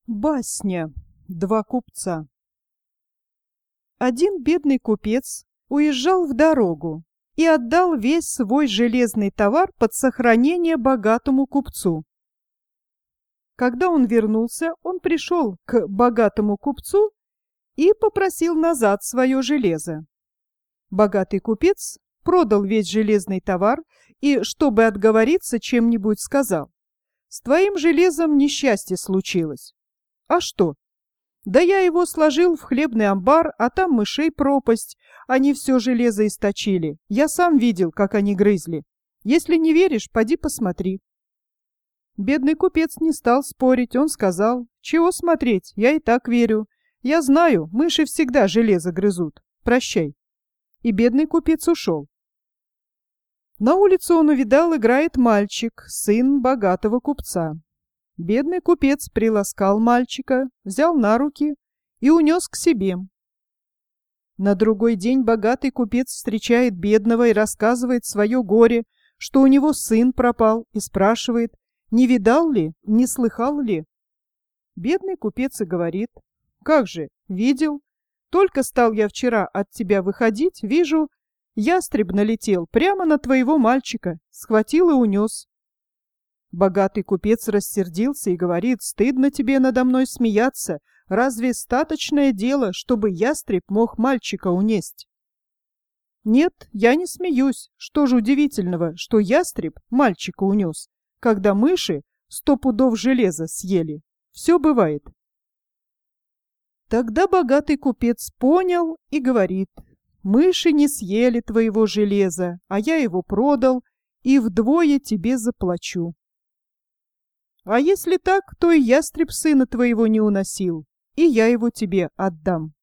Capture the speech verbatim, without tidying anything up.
Басня. Два купца. Один бедный купец уезжал в дорогу и отдал весь свой железный товар под сохранение богатому купцу. Когда он вернулся, он пришел к богатому купцу и попросил назад свое железо. Богатый купец продал весь железный товар и, чтобы отговориться, чем-нибудь сказал: «С твоим железом несчастье случилось». «А что?» «Да я его сложил в хлебный амбар, а там мышей пропасть. Они все железо источили. Я сам видел, как они грызли. Если не веришь, поди посмотри». Бедный купец не стал спорить. Он сказал: «Чего смотреть? Я и так верю. Я знаю, мыши всегда железо грызут. Прощай». И бедный купец ушел. На улице он увидал, играет мальчик, сын богатого купца. Бедный купец приласкал мальчика, взял на руки и унес к себе. На другой день богатый купец встречает бедного и рассказывает свое горе, что у него сын пропал, и спрашивает, не видал ли, не слыхал ли. Бедный купец и говорит: «Как же, видел. Только стал я вчера от тебя выходить, вижу, ястреб налетел прямо на твоего мальчика, схватил и унес». Богатый купец рассердился и говорит: «Стыдно тебе надо мной смеяться. Разве статочное дело, чтобы ястреб мог мальчика унесть?» «Нет, я не смеюсь. Что же удивительного, что ястреб мальчика унес, когда мыши сто пудов железа съели? Все бывает». Тогда богатый купец понял и говорит: «Мыши не съели твоего железа, а я его продал и вдвое тебе заплачу. А если так, то и ястреб сына твоего не уносил, и я его тебе отдам».